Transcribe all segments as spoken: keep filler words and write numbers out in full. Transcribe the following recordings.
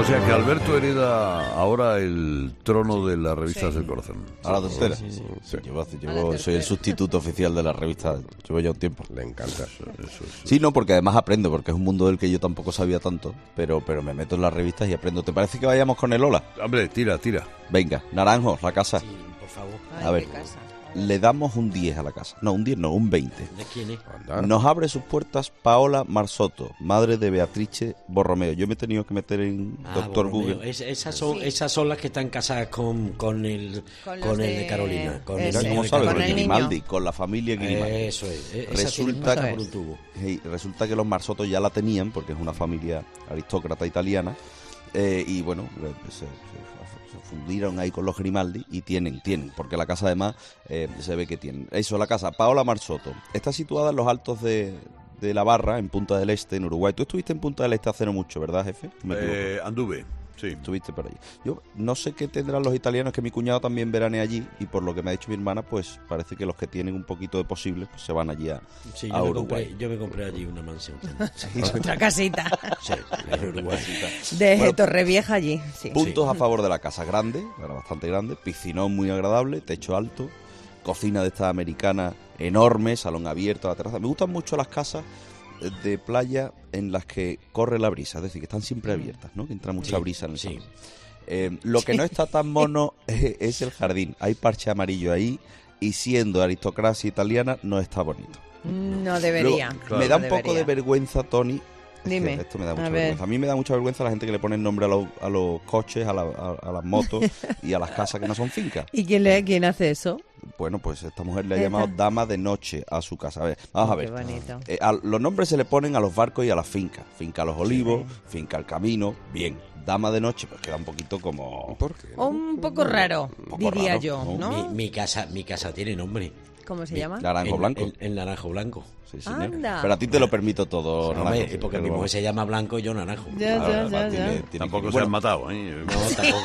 sea que Alberto hereda ahora el trono de las revistas sí. del corazón. A la tercera. Sí, sí, sí. Llevo, llevo, soy el sustituto oficial de la revista. Llevo ya un tiempo. Le encanta eso, eso, eso. Sí, no, porque además aprendo, porque es un mundo del que yo tampoco sabía tanto, pero, pero me meto en las revistas y aprendo. ¿Te parece que vayamos con el hola? Hombre, tira, tira. Venga, Naranjo, la casa. Sí, por favor. Ay, a ver. Le damos un diez a la casa. No, un diez no, un veinte. ¿De quién es? Nos abre sus puertas Paola Marsotto, madre de Beatrice Borromeo. Yo me he tenido que meter en ah, Doctor Borromeo. Google. Es, esas, son, sí. esas son las que están casadas con, con el con, con el de, de Carolina. Con el, ¿Cómo sabes? Con, con el Grimaldi, con la familia Grimaldi. Eso es. Esa resulta, que, por un tubo. Hey, resulta que los Marsotto ya la tenían, porque es una familia aristócrata italiana. Eh, y bueno, se, se, se fundieron ahí con los Grimaldi y tienen, tienen, porque la casa además eh, se ve que tienen. Eso, la casa Paola Marsotto está situada en los altos de, de la Barra, en Punta del Este, en Uruguay. Tú estuviste en Punta del Este hace no mucho, ¿verdad, jefe? ¿Me eh, anduve. Sí. Estuviste por allí. Yo no sé qué tendrán los italianos, que mi cuñado también veranea allí, y por lo que me ha dicho mi hermana, pues parece que los que tienen un poquito de posible pues se van allí a, sí, a yo Uruguay. Me compré, yo me compré allí una mansión. Sí, otra casita. Sí, en Uruguay. De bueno, Torrevieja allí. Sí. Puntos sí. a favor de la casa. Grande, era bastante grande, piscinón muy agradable, techo alto, cocina de esta americana enorme, salón abierto a la terraza. Me gustan mucho las casas de playa en las que corre la brisa, es decir, que están siempre abiertas, ¿no? Que entra mucha sí, brisa en el sí. salón. Eh, lo que no está tan mono es, es el jardín. Hay parche amarillo ahí y siendo aristocracia italiana no está bonito. No debería. Luego, claro. Me da no un poco debería. de vergüenza, Tony. Dime. Esto me da mucha a vergüenza. ver. A mí me da mucha vergüenza la gente que le pone nombre a los, a los coches, a, la, a, a las motos y a las casas que no son fincas. ¿Y quién, le, quién hace eso? Bueno, pues esta mujer le ha llamado dama de noche a su casa. A ver, vamos oh, a ver. Qué bonito. Eh, a, los nombres se le ponen a los barcos y a las fincas. Finca Los Olivos, sí. Finca El Camino. Bien, dama de noche, pues queda un poquito como... ¿Por qué? ¿No? Un poco raro, un poco diría raro, yo, ¿no? Mi, mi, casa, mi casa tiene nombre. ¿Cómo se mi, llama? Naranjo el, Blanco. El, el Naranjo Blanco. Sí, señor. Anda. Pero a ti te lo permito todo, no, Naranjo. porque mi mujer se llama Blanco y yo Naranjo. Ya, ya, Ahora, ya, tiene, ya. tiene Tampoco que... se bueno, han matado, ¿eh? No, tampoco.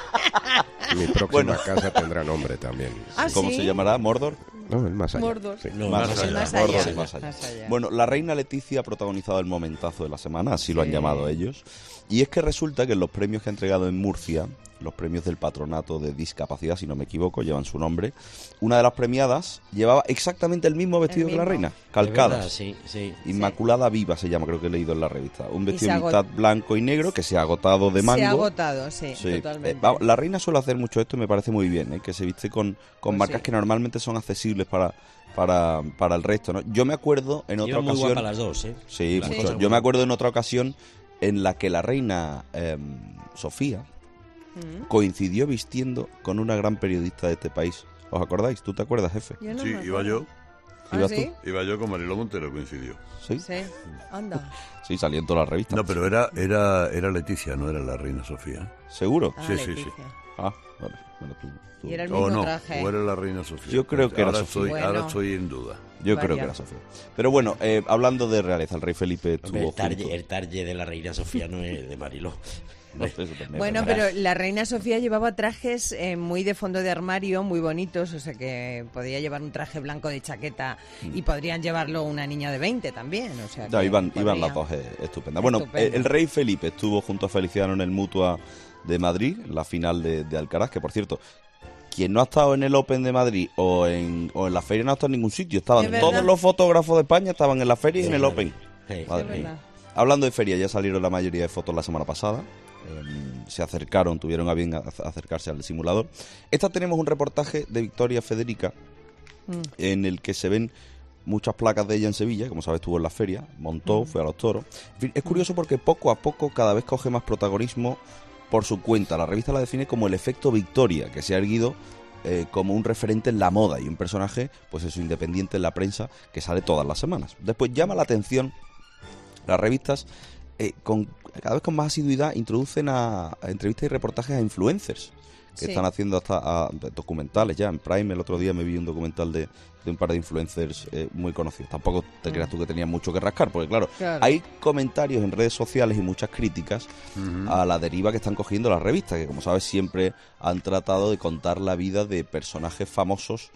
Mi próxima bueno. casa tendrá nombre también. ¿Ah, ¿Cómo sí? se llamará? ¿Mordor? No, el más allá. Mordor. Sí. No, más, más allá. Más Mordor, allá. sí, más allá. Más allá. Bueno, la reina Leticia ha protagonizado el momentazo de la semana, así lo han Sí. llamado ellos. Y es que resulta que en los premios que ha entregado en Murcia, los premios del Patronato de Discapacidad, si no me equivoco, llevan su nombre, una de las premiadas llevaba exactamente el mismo vestido El que la mismo. reina, calcadas. Verdad, sí, sí. Inmaculada Viva se llama, creo que he leído en la revista. Un Y vestido se mitad blanco y negro que se ha agotado de mango. Se ha agotado, sí, Sí. totalmente. Eh, va- la reina suele hacer mucho esto y me parece muy bien, ¿eh? Que se viste con, con Pues marcas sí. que normalmente son accesibles para, para, para el resto, ¿no? Yo me acuerdo en otra Iban muy ocasión... guapas las dos, ¿eh? Sí, Las mucho. cosas Yo muy- me acuerdo en otra ocasión en la que la reina eh, Sofía Mm. coincidió vistiendo con una gran periodista de este país. ¿Os acordáis? ¿Tú te acuerdas, jefe? Yo no Sí, me iba acuerdo. yo. ¿Ah, ¿Ibas sí? Iba yo con Mariló Montero, coincidió. ¿Sí? Sí, anda. Sí, salió en todas las revistas. No, pero era, era, era Leticia, no era la reina Sofía. ¿Seguro? Ah, Sí, sí, Leticia. sí. Ah, vale. Bueno, tú, tú- Y era el O mismo no, traje. o era la reina Sofía. Yo creo que era ahora Sofía. Estoy, Bueno. Ahora estoy en duda. Yo Vaya. creo que era Sofía. Pero bueno, eh, hablando de realeza, el rey Felipe estuvo Hombre, el, junto- target, el target de la reina Sofía no es de Mariló. No sé, eso también Bueno, es verdad. pero la reina Sofía llevaba trajes eh, muy de fondo de armario, muy bonitos, o sea que podía llevar un traje blanco de chaqueta y podrían llevarlo una niña de veinte también, o sea que Ya, iban, iban podría. las dos eh, estupendas. Bueno, Estupendo. eh, el rey Felipe estuvo junto a Feliciano en el Mutua de Madrid, en la final de, de Alcaraz, que por cierto, quien no ha estado en el Open de Madrid o en, o en la feria no ha estado en ningún sitio. Estaban Es verdad. todos los fotógrafos de España, estaban en la feria y en el Open. Sí. Madre Es mía. verdad. Hablando de feria, ya salieron la mayoría de fotos la semana pasada. Eh, se acercaron, tuvieron a bien a- acercarse al simulador. Esta tenemos un reportaje de Victoria Federica Mm. en el que se ven muchas placas de ella en Sevilla, como sabes, estuvo en la feria, montó, Mm. fue a los toros. En fin, es curioso porque poco a poco cada vez coge más protagonismo por su cuenta. La revista la define como el efecto Victoria, que se ha erguido eh, como un referente en la moda y un personaje, pues eso, independiente en la prensa, que sale todas las semanas. Después llama la atención las revistas, eh, con cada vez con más asiduidad, introducen a, a entrevistas y reportajes a influencers que Sí. están haciendo hasta a, documentales ya en Prime. El otro día me vi un documental de, de un par de influencers eh, muy conocidos. Tampoco te creas tú que tenías mucho que rascar, porque claro, Claro. hay comentarios en redes sociales y muchas críticas Ujú. a la deriva que están cogiendo las revistas, que como sabes siempre han tratado de contar la vida de personajes famosos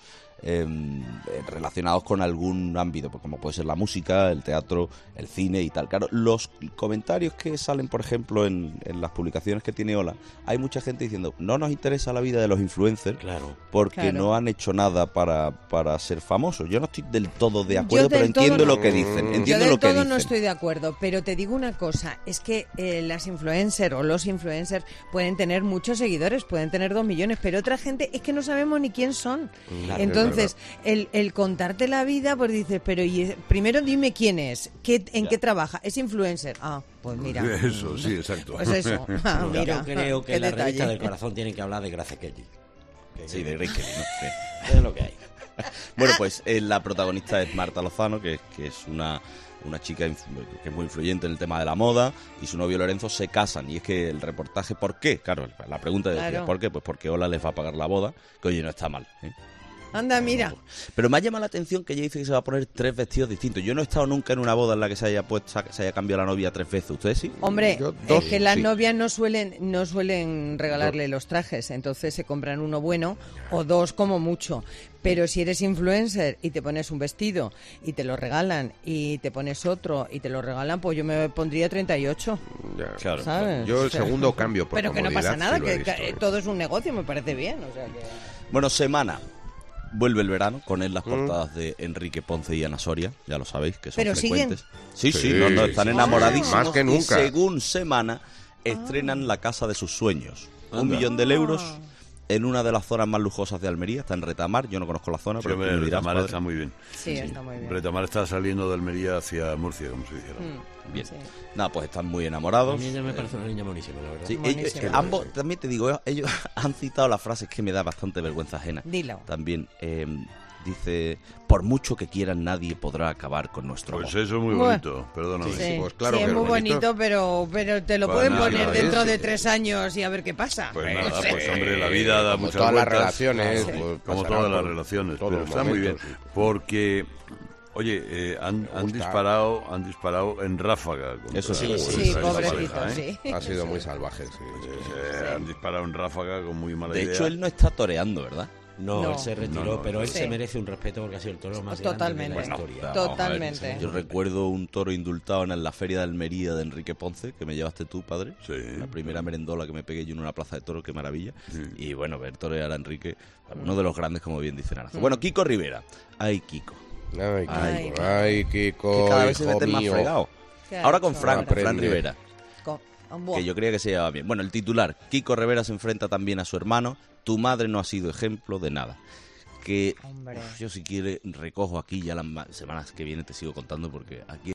eh, relacionados con algún ámbito, pues como puede ser la música, el teatro, el cine y tal. Claro, los comentarios que salen, por ejemplo, en, en las publicaciones que tiene Ola, hay mucha gente diciendo, no nos interesa la vida de los influencers, claro, porque claro. no han hecho nada para, para ser famosos. Yo no estoy del todo de acuerdo, Yo del pero entiendo todo no. lo que dicen. Entiendo Yo del lo que todo dicen. no estoy de acuerdo, pero te digo una cosa, es que eh, las influencers o los influencers pueden tener muchos seguidores, pueden tener dos millones, pero otra gente es que no sabemos ni quién son. Claro, Entonces, el, el contarte la vida, pues dices, pero y, primero dime quién es, qué, en Ya. qué trabaja, es influencer. Ah, pues mira. Eso, sí, exacto. Pues eso. Ah, mira. Yo creo que qué en la detalle. revista del corazón tienen que hablar de Grace Kelly. Que- Sí, de Grace Kelly, ¿no? Sí. Es lo que hay. Bueno, pues eh, la protagonista es Marta Lozano, que, que es una, una chica inf- que es muy influyente en el tema de la moda, y su novio Lorenzo se casan. Y es que el reportaje, ¿por qué? Claro, la pregunta es, Claro. ¿por qué? Pues porque Ola les va a pagar la boda, que oye, no está mal, ¿eh? Anda, mira. Pero me ha llamado la atención que ella dice que se va a poner tres vestidos distintos. Yo no he estado nunca en una boda en la que se haya puesto, se haya cambiado la novia tres veces. ¿Ustedes sí? Hombre, Yo es dos, que las sí. novias no suelen no suelen regalarle los trajes, entonces se compran uno bueno o dos como mucho. Pero si eres influencer y te pones un vestido y te lo regalan y te pones otro y te lo regalan, pues yo me pondría treinta y ocho, Ya. Claro. ¿sabes? Yo el O sea, segundo cambio por pero que no comodidad, pasa nada, sí lo he que, visto, que ¿eh? todo es un negocio, me parece bien. O sea que... Bueno, semana. Vuelve el verano, con él Mm. las portadas de Enrique Ponce y Ana Soria, ya lo sabéis, que son ¿Pero siguen? frecuentes. Sí, sí, Sí, no, no, están sí, enamoradísimos. más que Y nunca. según semana, estrenan La Casa de sus sueños. Un Anda. millón de euros Ah. en una de las zonas más lujosas de Almería, está en Retamar, yo no conozco la zona, Sí, pero tú hombre, me dirás, Retamar padre. está muy bien. Sí, está muy bien. Retamar está saliendo de Almería hacia Murcia, como se dijera. Mm, Bien. sí. Nada, pues están muy A enamorados. mí ella me parece una niña buenísima, la verdad. Sí, Buenísimo. ellos- eh, ambos, también te digo, ellos han citado las frases que me da bastante vergüenza ajena. Dilo. También eh, dice, por mucho que quieran, nadie podrá acabar con nuestro Pues amor. eso es muy Bueno. bonito, perdóname. Sí, pues claro sí, que es es muy bonito. bonito, pero, pero te lo Pues pueden nada, poner no, dentro es- de tres años y a ver qué pasa. Pues No nada, sé. pues hombre, la vida da Como muchas todas las vueltas. relaciones, Sí. pues, Como pasará todas las por relaciones, todos pero los está muy bien, momentos, sí. porque, oye, eh, han, han gusta. disparado, han disparado en ráfaga. contra Eso sí, esa Sí, Esa pobrecito, pareja, ¿eh? sí. Ha sido muy salvaje, sí. Eh, han disparado en ráfaga con muy mala De idea. hecho, él no está toreando, ¿verdad? No, No. él se retiró, No, no, pero él sí. se merece un respeto porque ha sido el toro más Totalmente. grande de la Bueno, historia. Vamos a ver. Totalmente. Yo recuerdo un toro indultado en la feria de Almería de Enrique Ponce, que me llevaste tú, padre. Sí. La primera merendola que me pegué yo en una plaza de toros, qué maravilla. Sí. Y bueno, ver torear a Enrique, uno de los grandes, como bien dice Naranjo. Bueno, Kiko Rivera. Ay, Kiko. Ay, Ay, Kiko, ay, Kiko, Que cada vez se hijo mete más mío. fregado. ¿Qué ha Ahora con hecho Fran, ahora? con Fran Aprende. Rivera. Con- Buah. Que yo creía que se llevaba bien. Bueno, el titular, Kiko Rivera se enfrenta también a su hermano. Tu madre no ha sido ejemplo de nada. Que Hombre. uf, yo si quiere recojo aquí ya las ma- semanas que vienen te sigo contando porque aquí